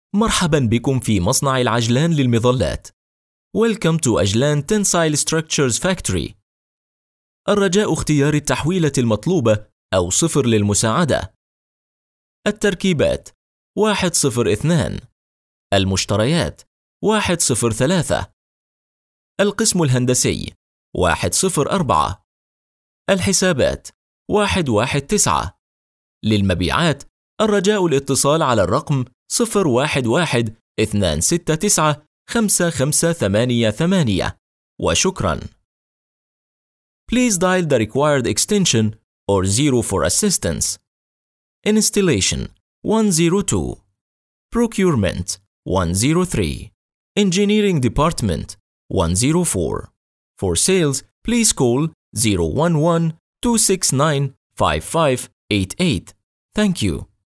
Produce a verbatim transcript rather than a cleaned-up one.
مرحبا بكم في مصنع العجلان للمظلات. Welcome to أجلان Tensile Structures Factory. الرجاء اختيار التحويلة المطلوبة أو صفر للمساعدة. التركيبات واحد صفر اثنان. المشتريات واحد صفر ثلاثة. القسم الهندسي واحد صفر أربعة. الحسابات واحد واحد تسعة. للمبيعات الرجاء الاتصال على الرقم صفر واحد واحد اثنان ستة تسعة خمسة خمسة ثمانية ثمانية. وشكرا. Please dial the required extension or zero for assistance. Installation one zero two. Procurement one zero three. Engineering Department one zero four. For sales, please call zero one one two six nine five five eight eight. Thank you.